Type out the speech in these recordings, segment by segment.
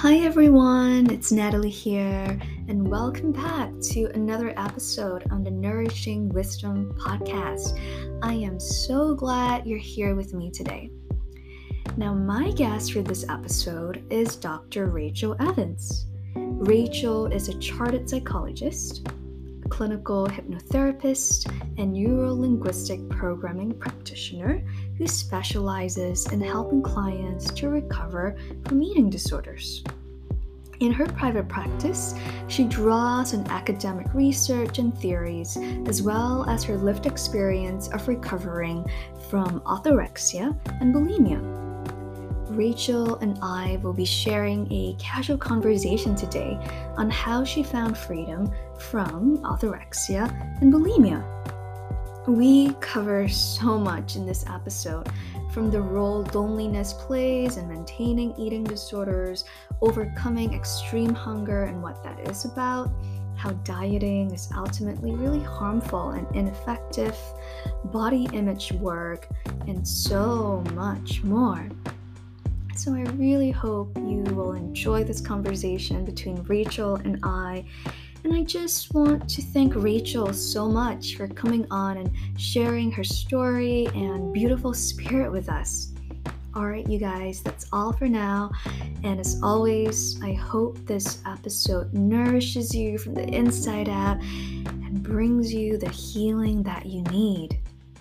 Hi everyone, it's Natalie here, and welcome back to another episode on the Nourishing Wisdom podcast. I am so glad you're here with me today. Now, my guest for this episode is Dr. Rachel Evans. Rachel is a chartered psychologist, clinical hypnotherapist, and neuro-linguistic programming practitioner who specializes in helping clients to recover from eating disorders. In her private practice, she draws on academic research and theories, as well as her lived experience of recovering from orthorexia and bulimia. Rachel and I will be sharing a casual conversation today on how she found freedom from orthorexia and bulimia. We cover so much in this episode, from the role loneliness plays in maintaining eating disorders, overcoming extreme hunger and what that is about, how dieting is ultimately really harmful and ineffective, body image work, and so much more. So I really hope you will enjoy this conversation between Rachel and I. And I just want to thank Rachel so much for coming on and sharing her story and beautiful spirit with us. Alright, you guys, that's all for now. And as always, I hope this episode nourishes you from the inside out and brings you the healing that you need.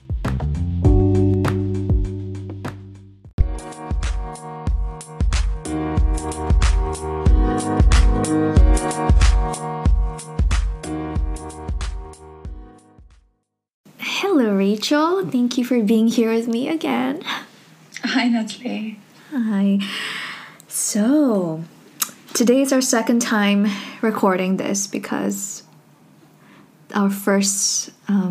Hello, Rachel. Thank you for being here with me again. Hi, Natalie. Hi. So, today is our second time recording this because our first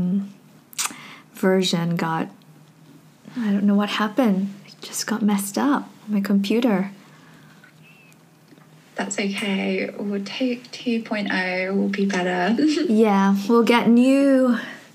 version I don't know what happened. It just got messed up on my computer. That's okay. We'll take 2.0. Will be better. Yeah, we'll get new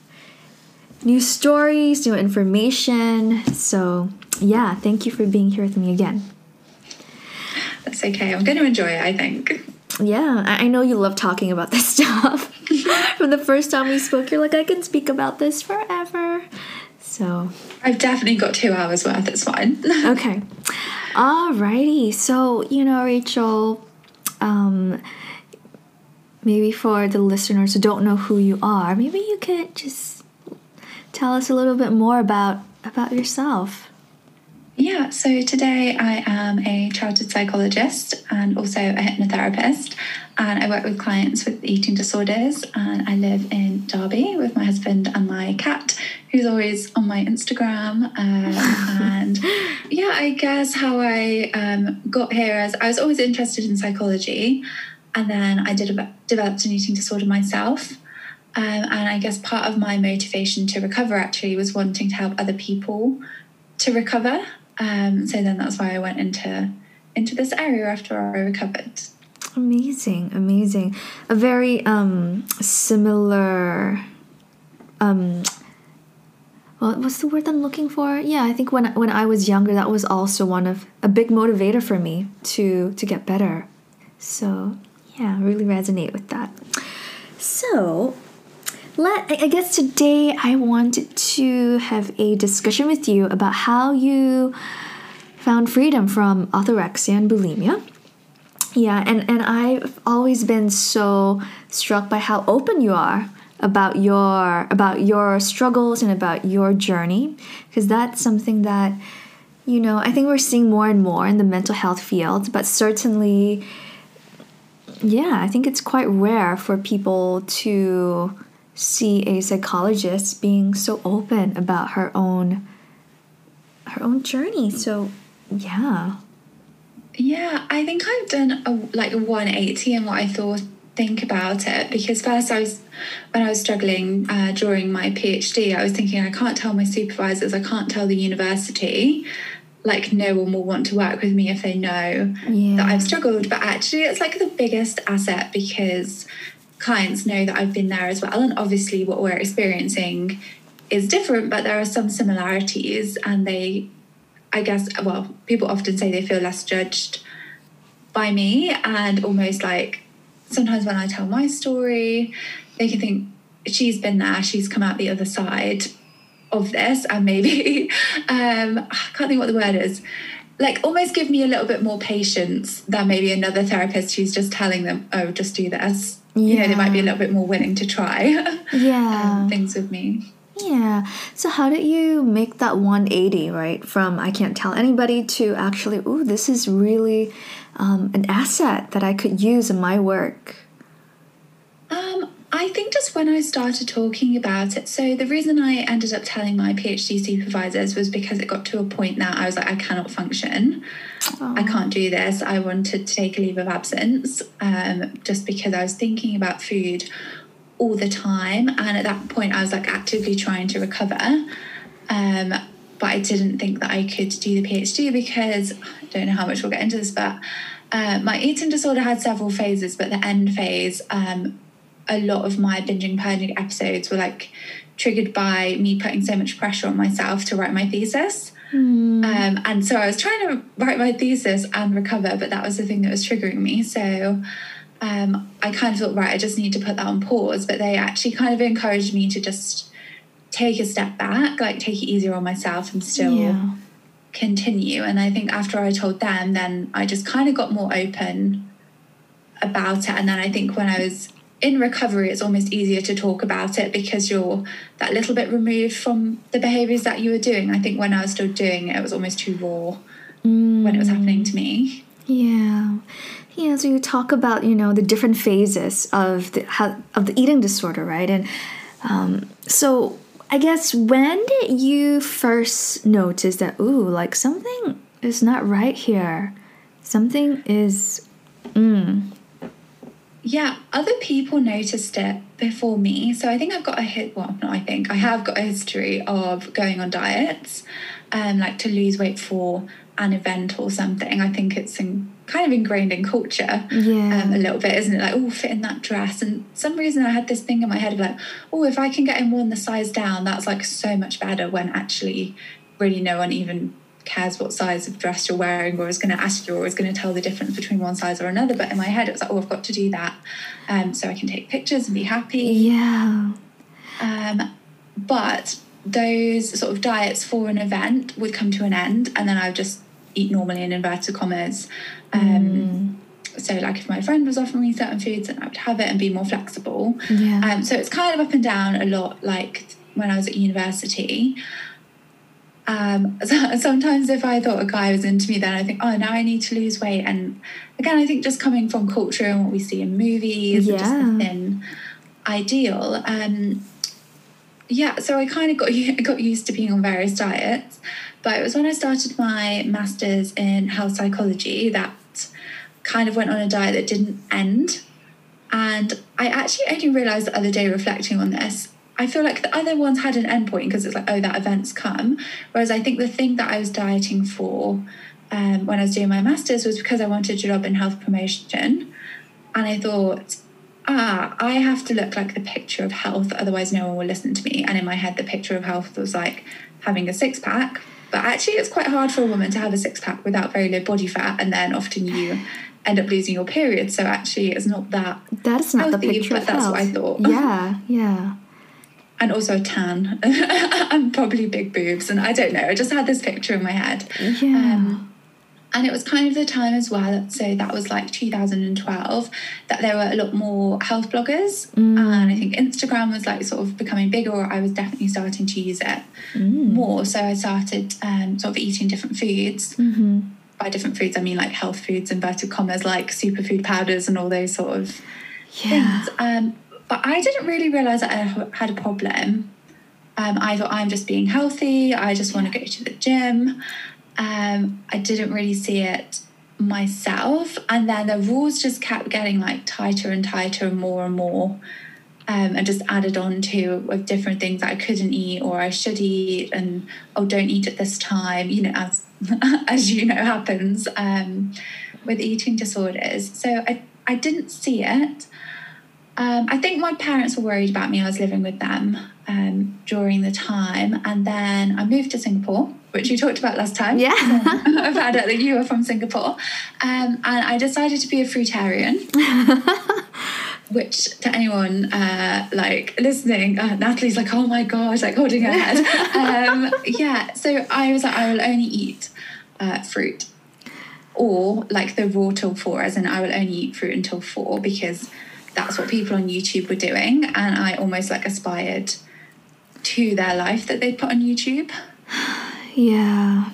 stories, new information. So, yeah, thank you for being here with me again. That's okay. I'm going to enjoy it, I think. Yeah, I know you love talking about this stuff. From the first time we spoke, you're like, I can speak about this forever. So I've definitely got 2 hours worth. It's fine. Okay. Alrighty. So, Rachel, maybe for the listeners who don't know who you are, maybe you could just tell us a little bit more about yourself. Yeah, so today I am a chartered psychologist and also a hypnotherapist, and I work with clients with eating disorders, and I live in Derby with my husband and my cat, who's always on my Instagram. And yeah, I guess how I got here is I was always interested in psychology, and then I developed an eating disorder myself. And I guess part of my motivation to recover actually was wanting to help other people to recover. So then that's why I went into this area after I recovered. Amazing. A very similar. What's the word I'm looking for? Yeah, I think when I was younger, that was also a big motivator for me to get better. So yeah, I really resonate with that. So I guess today I wanted to have a discussion with you about how you found freedom from orthorexia and bulimia. Yeah, and I've always been so struck by how open you are about your struggles and about your journey, because that's something that, I think we're seeing more and more in the mental health field, but certainly, yeah, I think it's quite rare for people to see a psychologist being so open about her own journey. So yeah, I think I've done a 180 in what I think about it, because first when I was struggling during my PhD, I was thinking, I can't tell my supervisors, I can't tell the university, no one will want to work with me if they know that I've struggled. But actually it's the biggest asset, because clients know that I've been there as well, and obviously what we're experiencing is different, but there are some similarities, and people often say they feel less judged by me, and almost like sometimes when I tell my story, they can think she's been there, she's come out the other side of this, and maybe I can't think what the word is, like almost give me a little bit more patience than maybe another therapist who's just telling them, oh, just do this. You know, they might be a little bit more willing to try things with me. Yeah. So how did you make that 180, right? From I can't tell anybody to actually, ooh, this is really an asset that I could use in my work? I think just when I started talking about it, so the reason I ended up telling my PhD supervisors was because it got to a point that I was like, I cannot function. I can't do this. I wanted to take a leave of absence just because I was thinking about food all the time. And at that point, I was like actively trying to recover. But I didn't think that I could do the PhD because I don't know how much we'll get into this, but my eating disorder had several phases, but the end phase, a lot of my binging purging episodes were like triggered by me putting so much pressure on myself to write my thesis. And so I was trying to write my thesis and recover, but that was the thing that was triggering me. So I kind of thought, right, I just need to put that on pause. But they actually kind of encouraged me to just take a step back, like take it easier on myself and still continue. And I think after I told them, then I just kind of got more open about it. And then I think when I was in recovery, it's almost easier to talk about it because you're that little bit removed from the behaviours that you were doing. I think when I was still doing it, it was almost too raw when it was happening to me. Yeah. Yeah, so you talk about, the different phases of the eating disorder, right? And so I guess when did you first notice that, like something is not right here? Something is... Yeah, other people noticed it before me. So I think I have got a history of going on diets, like to lose weight for an event or something. I think it's kind of ingrained in culture a little bit, isn't it? Like, fit in that dress. And for some reason I had this thing in my head of like, if I can get in one the size down, that's like so much better, when actually really no one even cares what size of dress you're wearing, or is going to ask you, or is going to tell the difference between one size or another. But in my head it was like, I've got to do that so I can take pictures and be happy. But those sort of diets for an event would come to an end, and then I would just eat normally, in inverted commas. So like if my friend was offering me certain foods, then I would have it and be more flexible. So it's kind of up and down a lot, like when I was at university. So sometimes if I thought a guy was into me, then I think, now I need to lose weight. And again, I think just coming from culture and what we see in movies, just the thin ideal. So I kind of got used to being on various diets. But it was when I started my master's in health psychology that kind of went on a diet that didn't end. And I actually only realised the other day, reflecting on this, I feel like the other ones had an end point because it's like, that event's come. Whereas I think the thing that I was dieting for when I was doing my master's was because I wanted a job in health promotion. And I thought, I have to look like the picture of health, otherwise no one will listen to me. And in my head, the picture of health was like having a six-pack. But actually, it's quite hard for a woman to have a six-pack without very low body fat. And then often you end up losing your period. So actually, it's not that That's not healthy, the picture but of that's health. what I thought. Yeah. And also a tan and probably big boobs. And I don't know, I just had this picture in my head. And it was kind of the time as well, so that was like 2012, that there were a lot more health bloggers. And I think Instagram was like sort of becoming bigger, or I was definitely starting to use it more. So I started sort of eating different foods. By different foods, I mean like health foods, inverted commas, like superfood powders and all those sort of things. But I didn't really realise that I had a problem. I thought, I'm just being healthy. I just want to go to the gym. I didn't really see it myself. And then the rules just kept getting like tighter and tighter and more. And just added on to with different things that I couldn't eat or I should eat. And, don't eat at this time, as you know happens with eating disorders. So I didn't see it. I think my parents were worried about me. I was living with them. during the time. And then I moved to Singapore, which we talked about last time. Yeah. I found out that you were from Singapore. And I decided to be a fruitarian. Which to anyone listening, Natalie's like, oh my gosh, like holding her head. So I was like, I will only eat fruit, or like the raw till 4, as in I will only eat fruit until 4, because that's what people on YouTube were doing, and I almost like aspired to their life that they'd put on YouTube. Yeah.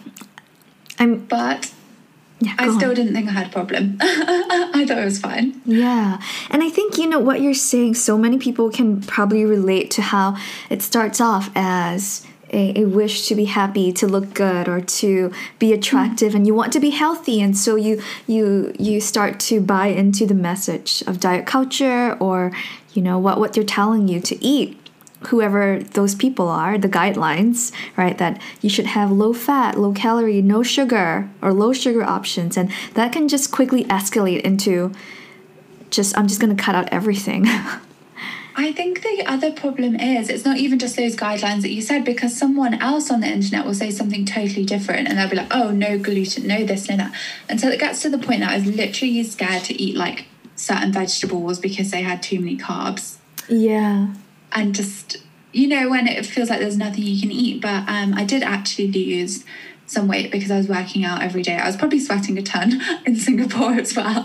I still didn't think I had a problem. I thought it was fine. Yeah. And I think, what you're saying, so many people can probably relate to how it starts off as a wish to be happy, to look good, or to be attractive, and you want to be healthy. And so you start to buy into the message of diet culture, or, what they're telling you to eat. Whoever those people are, the guidelines, right, that you should have low fat, low calorie, no sugar, or low sugar options. And that can just quickly escalate into I'm just going to cut out everything. I think the other problem is it's not even just those guidelines that you said, because someone else on the internet will say something totally different, and they'll be like, oh, no gluten, no this, no that. And so it gets to the point that I was literally scared to eat like certain vegetables because they had too many carbs. Yeah. And just, when it feels like there's nothing you can eat. But I did actually lose some weight because I was working out every day. I was probably sweating a ton in Singapore as well.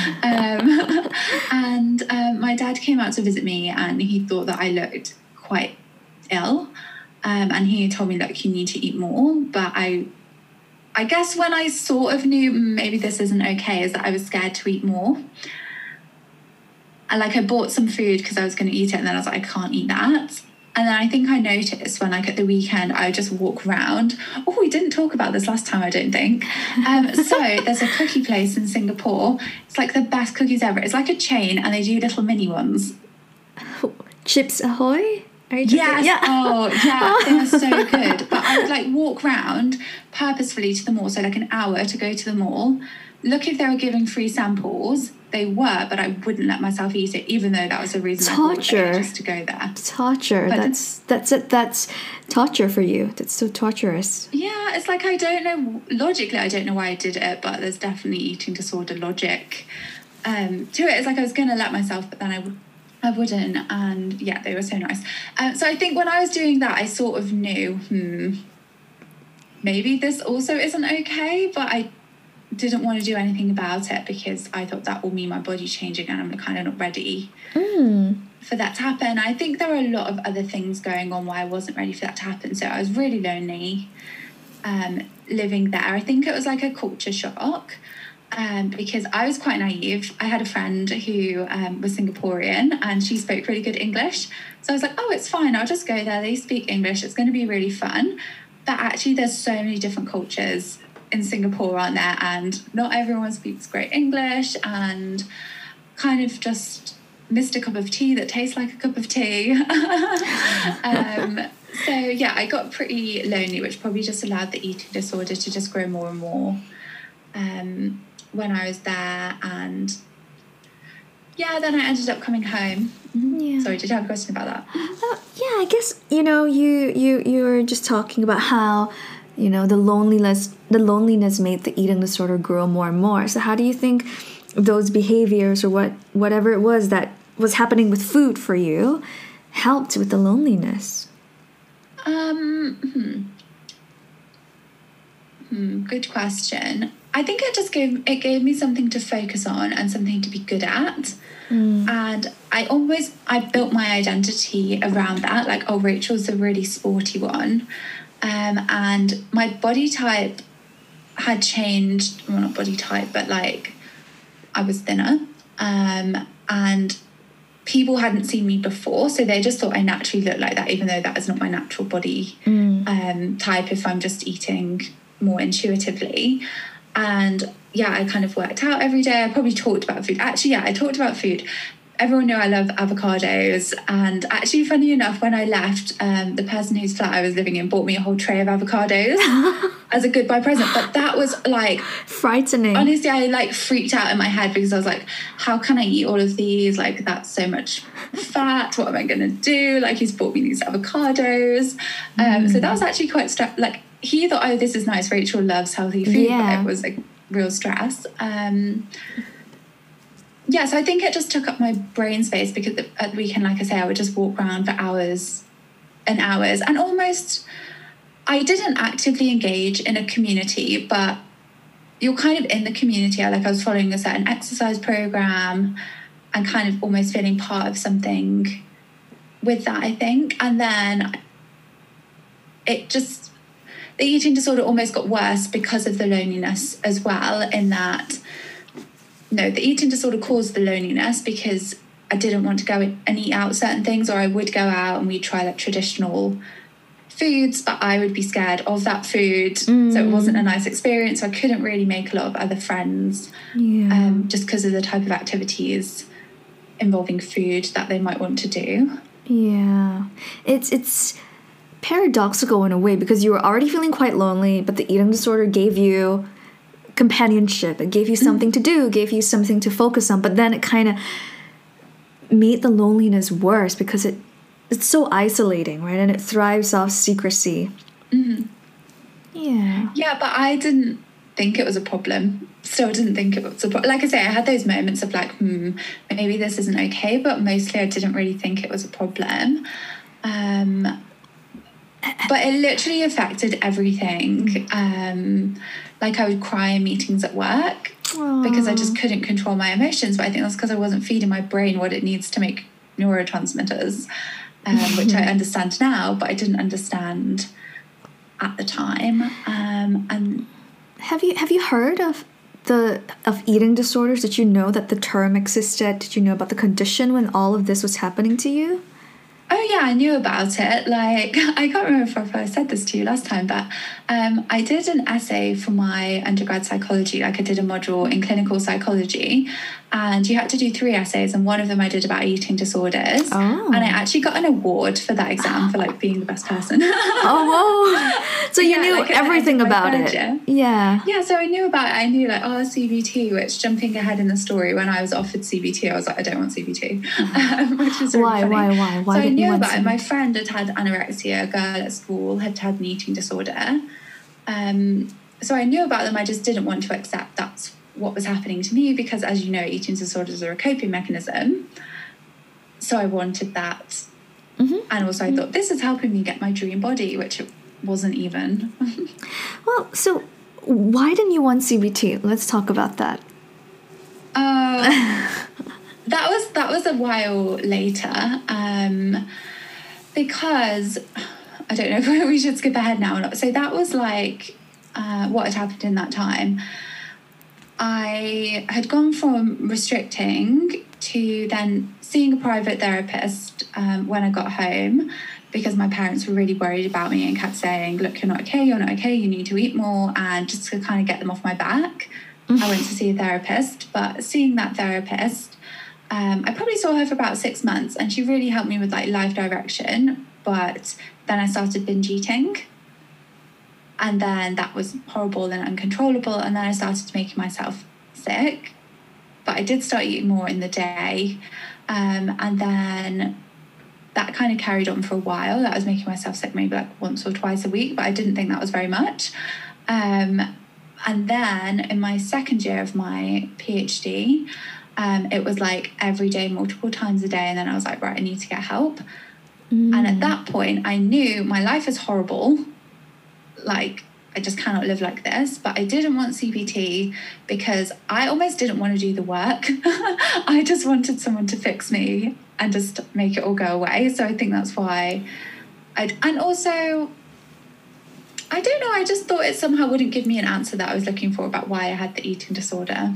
And my dad came out to visit me, and he thought that I looked quite ill. And he told me, look, you need to eat more. But I guess when I sort of knew maybe this isn't okay, is that I was scared to eat more. And I bought some food because I was going to eat it, and then I was like, I can't eat that. And then I think I noticed when at the weekend I would just walk around. Oh, we didn't talk about this last time, I don't think. So there's a cookie place in Singapore. It's like the best cookies ever. It's like a chain, and they do little mini ones. Chips Ahoy? Yes. Yeah. Oh, yeah. They are so good. But I would walk round purposefully to the mall, so an hour to go to the mall, look if they were giving free samples. They were, but I wouldn't let myself eat it, even though that was a reason I bought it, just to go there. Torture. But that's torture for you. That's so torturous. Yeah, it's I don't know, logically I don't know why I did it, but there's definitely eating disorder logic to it. It's I was going to let myself, but then I wouldn't. And yeah, they were so nice. So I think when I was doing that, I sort of knew, maybe this also isn't okay, but I didn't want to do anything about it because I thought that will mean my body changing, and I'm kind of not ready for that to happen. I think there were a lot of other things going on why I wasn't ready for that to happen. So I was really lonely living there. I think it was a culture shock because I was quite naive. I had a friend who was Singaporean, and she spoke really good English. So I was like, oh, it's fine. I'll just go there. They speak English. It's going to be really fun. But actually there's so many different cultures in Singapore, aren't there? And not everyone speaks great English, and kind of just missed a cup of tea that tastes like a cup of tea. So yeah, I got pretty lonely, which probably just allowed the eating disorder to just grow more and more when I was there. And yeah, then I ended up coming home. Yeah. Sorry, did you have a question about that? Yeah, I guess you were just talking about how the loneliness made the eating disorder grow more and more. So how do you think those behaviors, or whatever it was that was happening with food for you, helped with the loneliness? Good question. I think it gave me something to focus on and something to be good at. And I built my identity around that. Rachel's a really sporty one. And my body type had changed. Well, not body type, but I was thinner. And people hadn't seen me before, so they just thought I naturally looked like that, even though that is not my natural body type if I'm just eating more intuitively. And yeah, I kind of worked out every day. I probably talked about food. Actually, yeah, I talked about food. everyone knew I love avocados. And actually, funny enough, when I left, the person whose flat I was living in bought me a whole tray of avocados as a goodbye present. But that was like frightening. Honestly, I like freaked out in my head because I was like, how can I eat all of these? Like, that's so much fat. What am I going to do? Like, he's bought me these avocados. So that was actually quite like, he thought, oh, this is nice. Rachel loves healthy food. But it was like real stress. So I think it just took up my brain space because at the weekend, like I say, I would just walk around for hours and hours, and almost I didn't actively engage in a community, but you're kind of in the community. I was following a certain exercise program and kind of almost feeling part of something with that, I think. And then the eating disorder almost got worse because of the loneliness as well, in that, no, the eating disorder caused the loneliness because I didn't want to go and eat out certain things, or I would go out and we'd try like traditional foods, but I would be scared of that food. So it wasn't a nice experience. So I couldn't really make a lot of other friends just because of the type of activities involving food that they might want to do. Yeah. It's paradoxical in a way because you were already feeling quite lonely, but the eating disorder gave you companionship. It gave you something to do, gave you something to focus on, but then it kind of made the loneliness worse because it's so isolating, right? And it thrives off secrecy. Yeah, but I didn't think it was a problem. Still didn't think it was a problem. Like I say, I had those moments of like, maybe this isn't okay, but mostly I didn't really think it was a problem. But it literally affected everything. Like I would cry in meetings at work because I just couldn't control my emotions. But I think that's because I wasn't feeding my brain what it needs to make neurotransmitters, which I understand now, but I didn't understand at the time. And have you heard of eating disorders? Did you know that the term existed? Did you know about the condition when all of this was happening to you? Oh yeah, I knew about it. Like, I can't remember if I said this to you last time, but I did an essay for my undergrad psychology. Like, I did a module in clinical psychology, and you had to do 3 essays, and one of them I did about eating disorders. And I actually got an award for that exam for like being the best person. So you knew like, everything about it. Yeah, so I knew about it. I knew like, CBT, which, jumping ahead in the story, when I was offered CBT, I was like, I don't want CBT. Which was really funny. Why? So I knew about it. My friend had anorexia, a girl at school had an eating disorder. So I knew about them. I just didn't want to accept that's what was happening to me because, as you know, eating disorders are a coping mechanism. So I wanted that. And also I thought, this is helping me get my dream body, which it wasn't even. Well, so why didn't you want CBT? Let's talk about that. That was a while later, because I don't know if we should skip ahead now or not. So that was like what had happened in that time. I had gone from restricting to then seeing a private therapist when I got home, because my parents were really worried about me and kept saying, look, you're not okay, you need to eat more, and just to kind of get them off my back. I went to see a therapist, but seeing that therapist, I probably saw her for about 6 months, and she really helped me with like life direction. But then I started binge eating, and then that was horrible and uncontrollable, and then I started making myself sick. But I did start eating more in the day, and then that kind of carried on for a while. That was making myself sick maybe like once or twice a week, but I didn't think that was very much. And then in my second year of my PhD, it was like every day, multiple times a day. And then I was like, right, I need to get help. And at that point, I knew my life is horrible. Like, I just cannot live like this. But I didn't want CBT because I almost didn't want to do the work. I just wanted someone to fix me and just make it all go away. So I think that's why and also, I don't know, I just thought it somehow wouldn't give me an answer that I was looking for about why I had the eating disorder.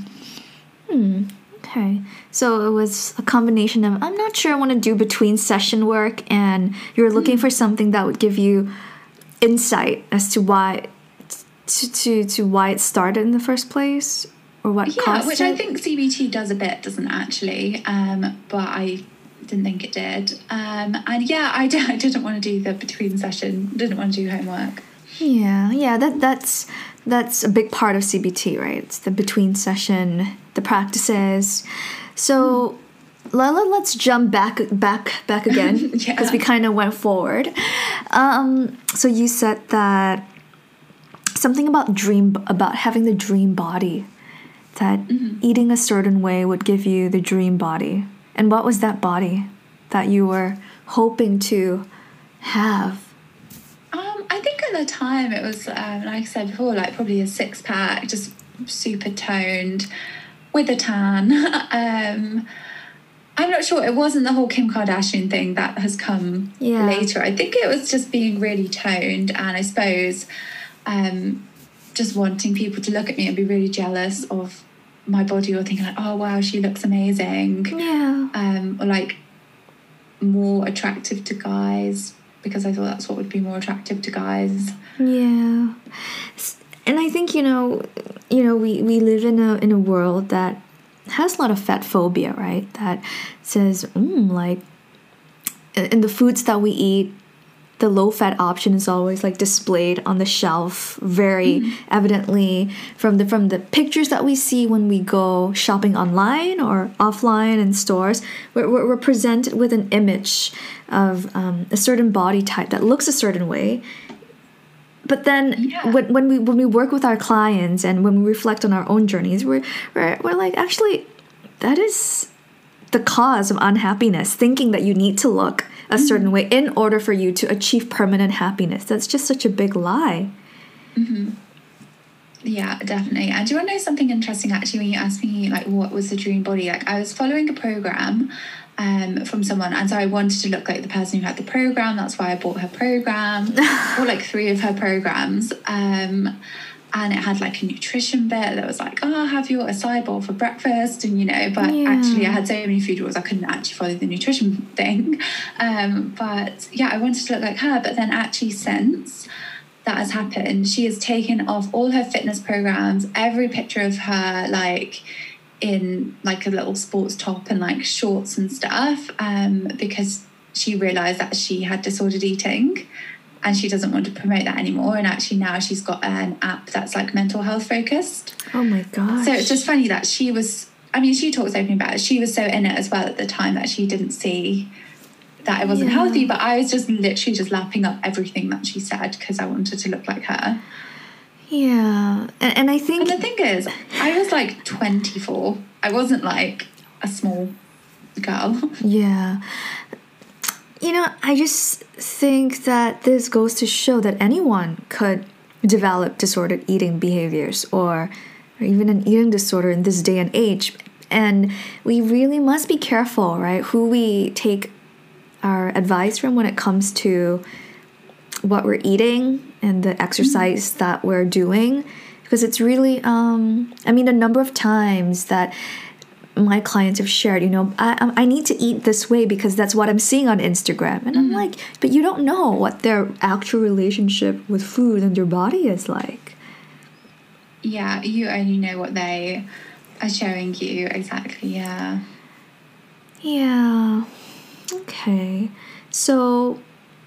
Okay. So it was a combination of, I'm not sure I want to do between session work, and you were looking for something that would give you insight as to why to why it started in the first place. or what caused which it? I think CBT does a bit, doesn't it, actually? But I didn't think it did. I didn't want to do the between session, didn't want to do homework. Yeah, that's a big part of CBT, right? It's the between session, the practices. So let's jump back again because we kind of went forward. So you said that something about having the dream body, that eating a certain way would give you the dream body. And what was that body that you were hoping to have? I think at the time it was, like I said before, like probably a 6-pack, just super toned with a tan. I'm not sure. It wasn't the whole Kim Kardashian thing that has come later. I think it was just being really toned, and I suppose just wanting people to look at me and be really jealous of my body, or thinking like, oh wow, she looks amazing. Or like more attractive to guys, because I thought that's what would be more attractive to guys. Yeah. And I think, we live in a world that has a lot of fat phobia, right? That says, like, in the foods that we eat, the low-fat option is always like displayed on the shelf very evidently from the pictures that we see when we go shopping online or offline in stores. We're presented with an image of a certain body type that looks a certain way. But then when we work with our clients and when we reflect on our own journeys, we're like, actually, that is the cause of unhappiness, thinking that you need to look a certain way in order for you to achieve permanent happiness. That's just such a big lie. Yeah, definitely. And do you want to know something interesting, actually, when you asked me, like, what was the dream body? Like, I was following a program from someone, and so I wanted to look like the person who had the program. That's why I bought her program, or like 3 of her programs. And it had like a nutrition bit that was like, oh, have your acai bowl for breakfast, and actually I had so many food rules I couldn't actually follow the nutrition thing. But yeah, I wanted to look like her. But then actually, since that has happened, she has taken off all her fitness programs, every picture of her like in like a little sports top and like shorts and stuff, because she realized that she had disordered eating. And she doesn't want to promote that anymore. And actually now she's got an app that's like mental health focused. Oh my gosh. So it's just funny that she talks openly about it. She was so in it as well at the time that she didn't see that it wasn't healthy. But I was just literally just lapping up everything that she said because I wanted to look like her. Yeah. And I think... And the thing is, I was like 24. I wasn't like a small girl. Yeah. I just think that this goes to show that anyone could develop disordered eating behaviors or even an eating disorder in this day and age. And we really must be careful, right, who we take our advice from when it comes to what we're eating and the exercise that we're doing. Because it's really, the number of times that my clients have shared, I need to eat this way because that's what I'm seeing on Instagram. And I'm like, but you don't know what their actual relationship with food and their body is like. Yeah, you only know what they are showing you. Exactly, yeah. Yeah. Okay. So,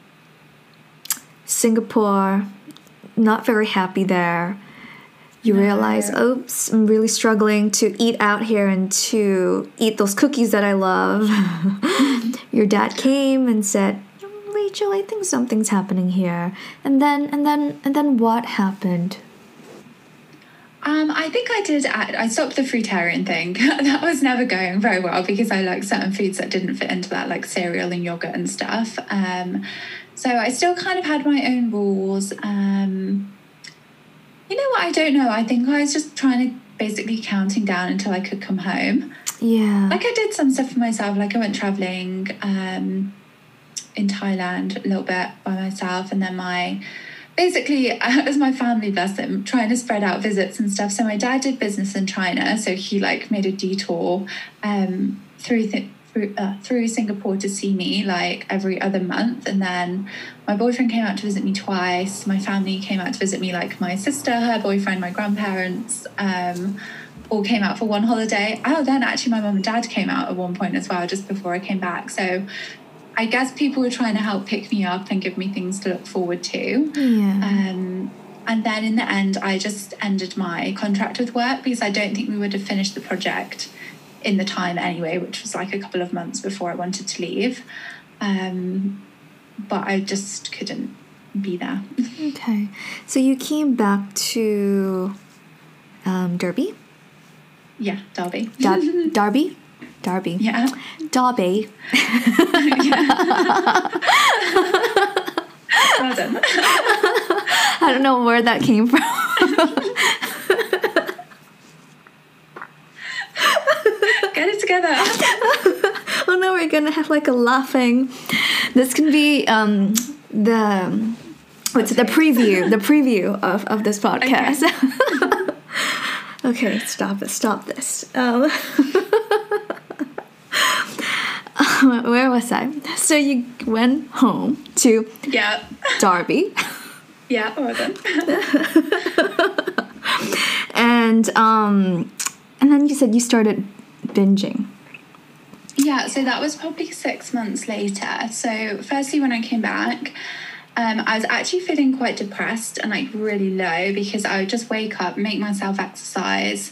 Singapore, not very happy there. You realize, oops, I'm really struggling to eat out here and to eat those cookies that I love. Your dad came and said, Rachel, I think something's happening here. And then what happened? I think I stopped the fruitarian thing. That was never going very well because I like certain foods that didn't fit into that, like cereal and yogurt and stuff. So I still kind of had my own rules. You know what? I don't know. I think I was just trying to basically counting down until I could come home. Yeah. Like I did some stuff for myself. Like I went traveling in Thailand a little bit by myself. And then it was my family, bless them, trying to spread out visits and stuff. So my dad did business in China. So he like made a detour through through Singapore to see me like every other month. And then my boyfriend came out to visit me twice. My family came out to visit me, like my sister, her boyfriend, my grandparents, all came out for one holiday. Oh, then actually my mum and dad came out at one point as well, just before I came back. So I guess people were trying to help pick me up and give me things to look forward to. Yeah. And then in the end, I just ended my contract with work because I don't think we would have finished the project in the time anyway, which was like a couple of months before I wanted to leave. But I just couldn't be there. Okay. So you came back to Derby? Yeah, Derby. Derby? Derby. Yeah. Derby. Well done. I don't know where that came from. Get it together. Oh no, we're gonna have like a laughing. This can be the preview of this podcast. Okay, stop this. Where was I? So you went home to Derby. Yeah, well done. And then you said you started binging. Yeah, so that was probably 6 months later. So firstly, when I came back, I was actually feeling quite depressed and like really low because I would just wake up, make myself exercise.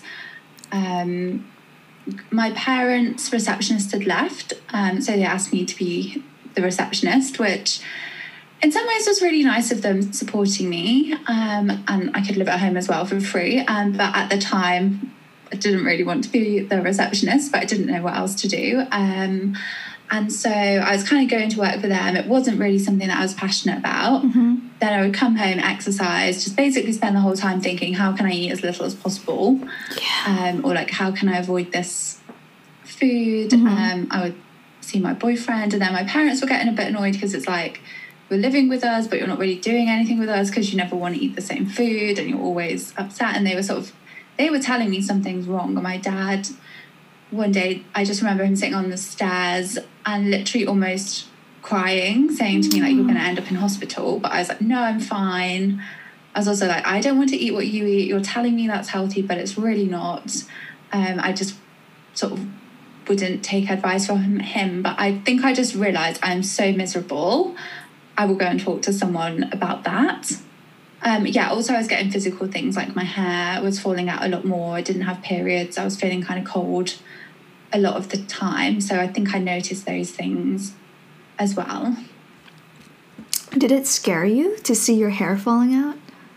My parents' receptionist had left, so they asked me to be the receptionist, which in some ways was really nice of them supporting me, and I could live at home as well for free. But at the time, I didn't really want to be the receptionist, but I didn't know what else to do. And so I was kind of going to work for them. It wasn't really something that I was passionate about. Mm-hmm. Then I would come home, exercise, just basically spend the whole time thinking, how can I eat as little as possible? Yeah. Or like, how can I avoid this food? Mm-hmm. I would see my boyfriend, and then my parents were getting a bit annoyed because it's like, you're living with us, but you're not really doing anything with us because you never want to eat the same food and you're always upset. And they were telling me something's wrong. And my dad, one day, I just remember him sitting on the stairs and literally almost crying, saying to me, like, you're going to end up in hospital. But I was like, no, I'm fine. I was also like, I don't want to eat what you eat. You're telling me that's healthy, but it's really not. I just sort of wouldn't take advice from him. But I think I just realised I'm so miserable. I will go and talk to someone about that. Also I was getting physical things, like my hair was falling out a lot more. I didn't have periods. I was feeling kind of cold a lot of the time. So I think I noticed those things as well. Did it scare you to see your hair falling out?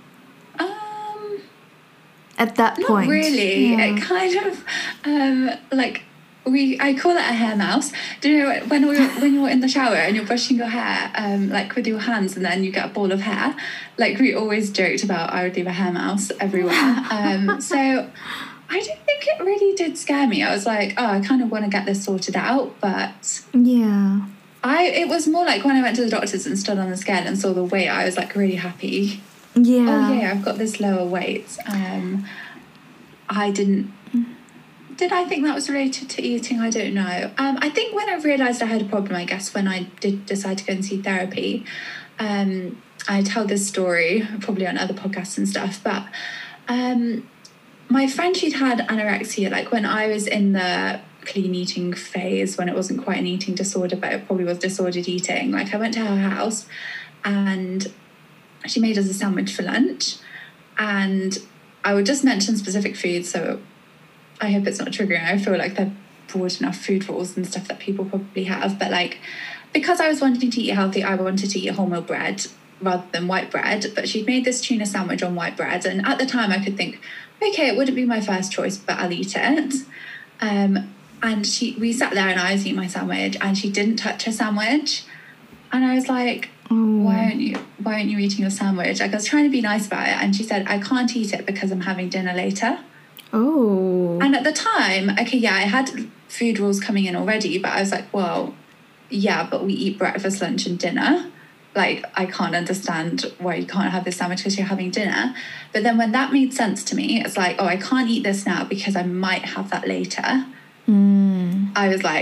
At that point? Not really. Yeah. It kind of I call it a hair mouse. Do you know when you're in the shower and you're brushing your hair, like with your hands, and then you get a ball of hair? Like, we always joked about I would leave a hair mouse everywhere. So I don't think it really did scare me. I was like, oh, I kind of want to get this sorted out, but yeah, it was more like when I went to the doctors and stood on the scale and saw the weight, I was like really happy. Yeah. Oh yeah, I've got this lower weight. Did I think that was related to eating? I don't know. I think when I realised I had a problem, I guess when I did decide to go and see therapy, I tell this story probably on other podcasts and stuff, but my friend, she'd had anorexia, like when I was in the clean eating phase, when it wasn't quite an eating disorder, but it probably was disordered eating. Like, I went to her house and she made us a sandwich for lunch, and I would just mention specific foods, so I hope it's not triggering. I feel like they're broad enough food rules and stuff that people probably have, but like, because I was wanting to eat healthy, I wanted to eat wholemeal bread rather than white bread. But she'd made this tuna sandwich on white bread, and at the time I could think, okay, it wouldn't be my first choice, but I'll eat it. And we sat there and I was eating my sandwich, and she didn't touch her sandwich, and I was like, why aren't you eating your sandwich? Like, I was trying to be nice about it, and she said, I can't eat it because I'm having dinner later. Oh. And at the time, okay, yeah, I had food rules coming in already, but I was like, well, yeah, but we eat breakfast, lunch and dinner. Like, I can't understand why you can't have this sandwich because you're having dinner. But then when that made sense to me, it's like, oh, I can't eat this now because I might have that later. I was like,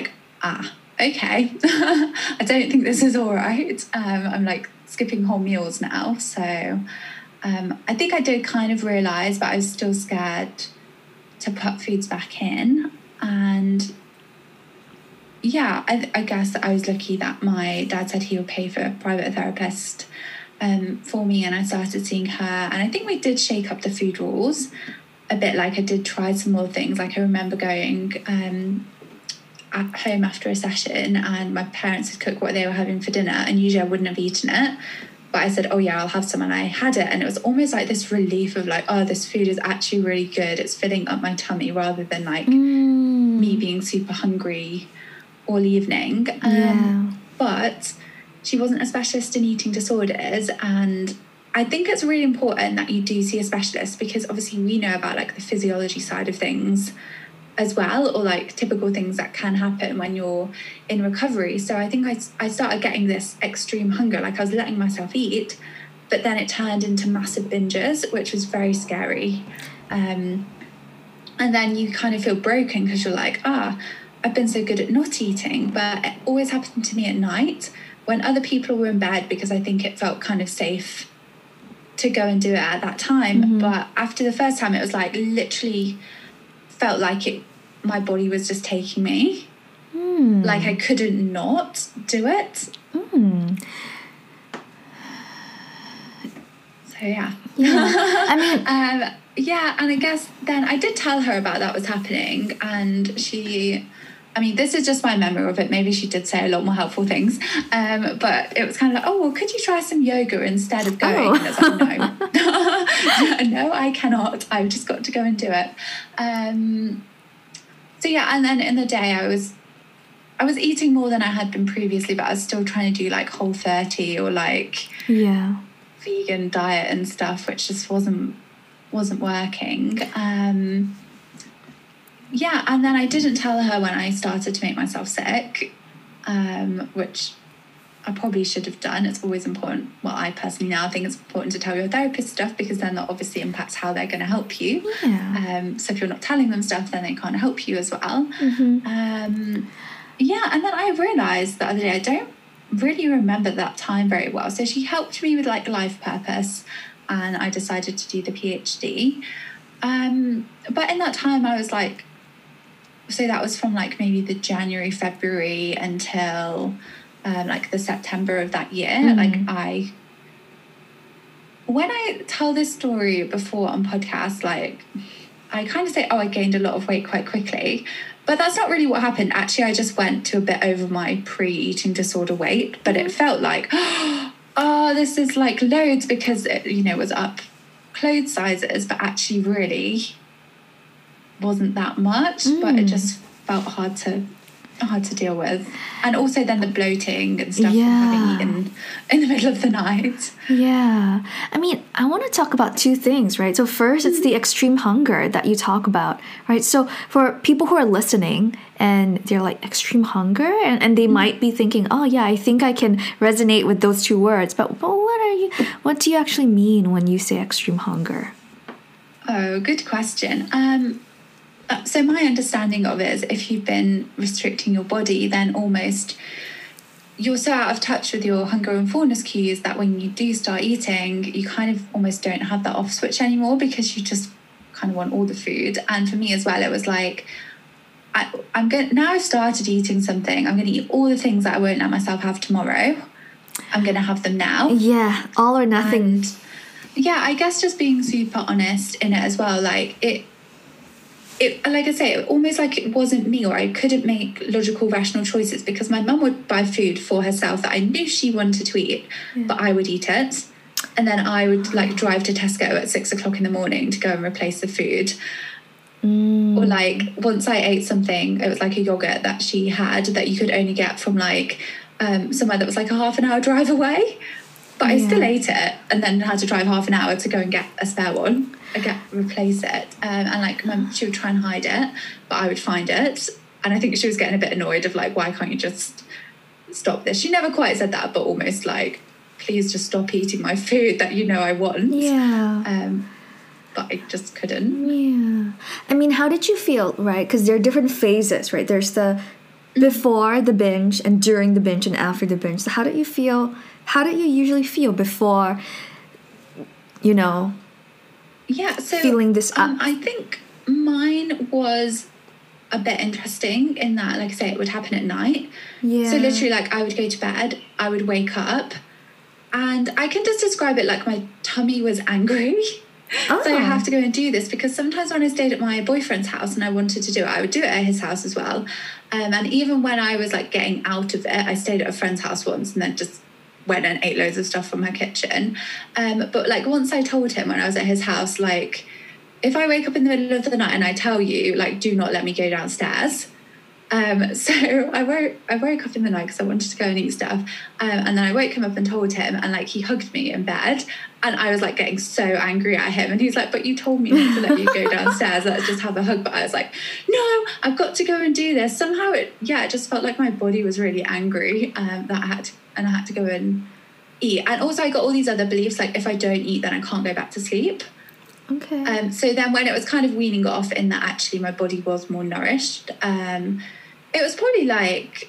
okay, I don't think this is all right. I'm like skipping whole meals now. So I think I did kind of realise, but I was still scared to put foods back in. And yeah, I guess I was lucky that my dad said he would pay for a private therapist for me, and I started seeing her. And I think we did shake up the food rules a bit. Like, I did try some more things. Like, I remember going at home after a session and my parents had cooked what they were having for dinner, and usually I wouldn't have eaten it, but I said, oh yeah, I'll have some, and I had it, and it was almost like this relief of like, oh, this food is actually really good, it's filling up my tummy, rather than like me being super hungry all evening. But she wasn't a specialist in eating disorders, and I think it's really important that you do see a specialist, because obviously we know about like the physiology side of things as well, or like typical things that can happen when you're in recovery. So I think I started getting this extreme hunger, like I was letting myself eat, but then it turned into massive binges, which was very scary. And then you kind of feel broken because you're like, I've been so good at not eating, but it always happened to me at night when other people were in bed, because I think it felt kind of safe to go and do it at that time. But after the first time, it was like literally felt like my body was just taking me. Like I couldn't not do it. So yeah. I mean, and I guess then I did tell her about that was happening, and she, I mean, this is just my memory of it. Maybe she did say a lot more helpful things. But it was kind of like, oh, well, could you try some yoga instead of going? And I was like, no. No, I cannot. I've just got to go and do it. So yeah, and then in the day I was eating more than I had been previously, but I was still trying to do like Whole30 or like vegan diet and stuff, which just wasn't working. Yeah, and then I didn't tell her when I started to make myself sick, which I probably should have done. It's always important. Well, I personally now think it's important to tell your therapist stuff, because then that obviously impacts how they're going to help you. So if you're not telling them stuff, then they can't help you as well. Yeah, and then I realised the other day, I don't really remember that time very well. So she helped me with like life purpose, and I decided to do the PhD. But in that time I was like, so that was from like maybe the January, February until like the September of that year. Like when I tell this story before on podcasts, like I kind of say, oh, I gained a lot of weight quite quickly, but that's not really what happened. Actually, I just went to a bit over my pre-eating disorder weight, but it felt like, oh, this is like loads, because it, you know, was up clothes sizes, but actually really wasn't that much. But it just felt hard to deal with. And also then the bloating and stuff from having eaten in the middle of the night. Yeah. I mean, I want to talk about two things, right? So first, it's the extreme hunger that you talk about, right? So for people who are listening and they're like, extreme hunger, and they might be thinking, oh yeah, I think I can resonate with those two words, but what do you actually mean when you say extreme hunger? Oh, good question. So my understanding of it is, if you've been restricting your body, then almost you're so out of touch with your hunger and fullness cues that when you do start eating, you kind of almost don't have that off switch anymore, because you just kind of want all the food. And for me as well, it was like, now I've started eating something, I'm going to eat all the things that I won't let myself have tomorrow. I'm going to have them now. Yeah, all or nothing. And yeah, I guess just being super honest in it as well. Like it, like I say, almost like it wasn't me, or I couldn't make logical, rational choices, because my mum would buy food for herself that I knew she wanted to eat, but I would eat it. And then I would like drive to Tesco at 6:00 in the morning to go and replace the food. Or like once I ate something, it was like a yogurt that she had that you could only get from like somewhere that was like a half an hour drive away. But I still ate it, and then had to drive half an hour to go and get a spare one, replace it. And like she would try and hide it, but I would find it. And I think she was getting a bit annoyed of like, why can't you just stop this? She never quite said that, but almost like, please just stop eating my food that you know I want. Yeah. But I just couldn't. Yeah. I mean, how did you feel, right? Because there are different phases, right? There's the before the binge and during the binge and after the binge. So how did you feel? How did you usually feel before, So feeling this up? I think mine was a bit interesting in that, like I say, it would happen at night. Yeah. So literally, like, I would go to bed, I would wake up, and I can just describe it like my tummy was angry. Oh. So I have to go and do this, because sometimes when I stayed at my boyfriend's house and I wanted to do it, I would do it at his house as well. And even when I was like getting out of it, I stayed at a friend's house once and then just went and ate loads of stuff from her kitchen. But like once I told him when I was at his house, like, if I wake up in the middle of the night and I tell you, like, do not let me go downstairs. So I woke up in the night because I wanted to go and eat stuff. And then I woke him up and told him, and like he hugged me in bed, and I was like getting so angry at him. And he's like, but you told me not to let you go downstairs. Let's just have a hug. But I was like, no, I've got to go and do this. Somehow it just felt like my body was really angry that I had to go and eat. And also I got all these other beliefs, like if I don't eat, then I can't go back to sleep. Okay. So then when it was kind of weaning off in that actually my body was more nourished, it was probably like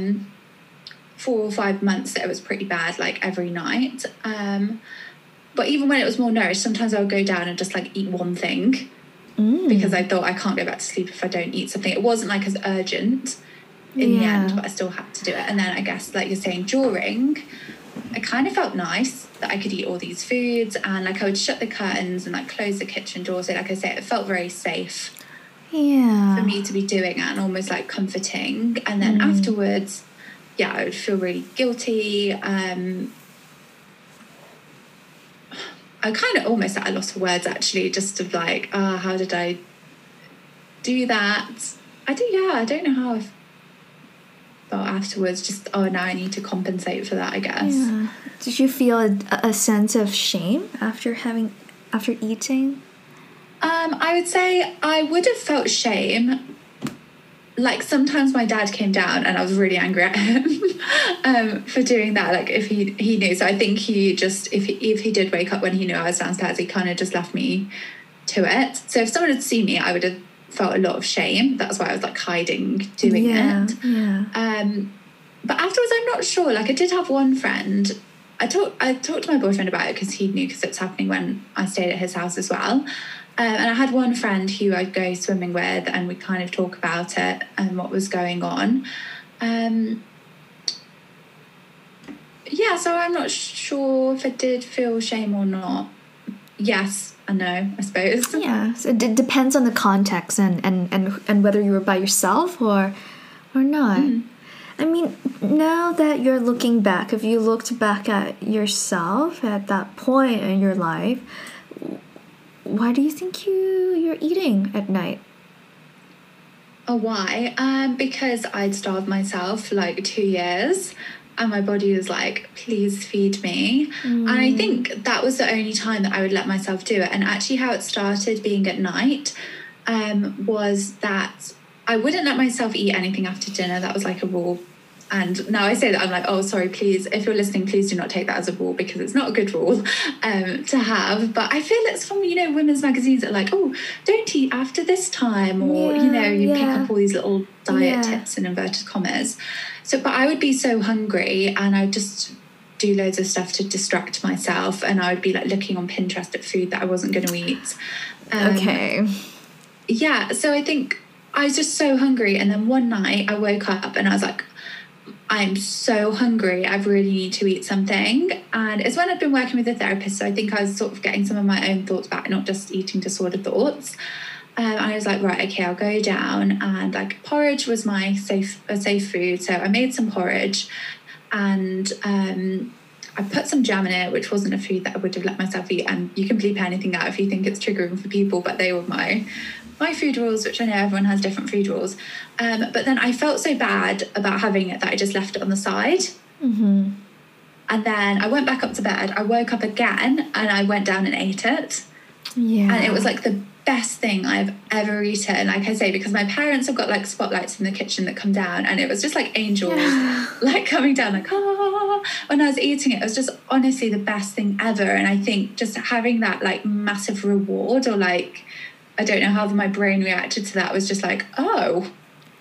4 or 5 months that it was pretty bad, like every night. But even when it was more nourished, sometimes I would go down and just like eat one thing because I thought I can't go back to sleep if I don't eat something. It wasn't like as urgent in the end, but I still had to do it. And then I guess, like you're saying, during, it kind of felt nice that I could eat all these foods, and like I would shut the curtains and like close the kitchen door. So like I say, it felt very safe for me to be doing it, and almost like comforting. And then afterwards, I would feel really guilty. I kind of almost at a loss for words actually, just of like, how did I do that? I don't know how I felt afterwards. Just, now I need to compensate for that, I guess. Yeah. Did you feel a sense of shame after eating? I would say I would have felt shame. Like sometimes my dad came down and I was really angry at him for doing that. Like if he knew. So I think he just, if he did wake up when he knew I was downstairs, he kind of just left me to it. So if someone had seen me, I would have felt a lot of shame. That's why I was like hiding doing it. Yeah. But afterwards, I'm not sure. Like I did have one friend. I talked to my boyfriend about it because he knew, because it was happening when I stayed at his house as well. And I had one friend who I'd go swimming with, and we'd kind of talk about it and what was going on. So I'm not sure if I did feel shame or not. Yes and no, I suppose. Yeah, so it depends on the context and whether you were by yourself or not. I mean, now that you're looking back, if you looked back at yourself at that point in your life, why do you think you're eating at night? Why? Because I'd starved myself for like 2 years, and my body was like, please feed me. And I think that was the only time that I would let myself do it. And actually how it started being at night was that I wouldn't let myself eat anything after dinner. That was like a rule. And now I say that, I'm like, oh, sorry, please, if you're listening, please do not take that as a rule, because it's not a good rule to have. But I feel it's from, women's magazines that are like, oh, don't eat after this time. Or, you pick up all these little diet tips in inverted commas. So, but I would be so hungry, and I would just do loads of stuff to distract myself. And I would be like looking on Pinterest at food that I wasn't going to eat. Okay. Yeah. So I think I was just so hungry. And then one night I woke up and I was like, I'm so hungry, I really need to eat something. And it's when I'd been working with a therapist, so I think I was sort of getting some of my own thoughts back, not just eating disorder thoughts. And I was like, right, okay, I'll go down. And like porridge was my safe food, so I made some porridge, and I put some jam in it, which wasn't a food that I would have let myself eat. And you can bleep anything out if you think it's triggering for people, but they were my food rules, which I know everyone has different food rules. But then I felt so bad about having it that I just left it on the side. And then I went back up to bed. I woke up again and I went down and ate it. Yeah. And it was like the best thing I've ever eaten. Like I say, because my parents have got like spotlights in the kitchen that come down, and it was just like angels like coming down, like, when I was eating it. It was just honestly the best thing ever. And I think just having that like massive reward, or like, I don't know how my brain reacted to that, was just like, oh,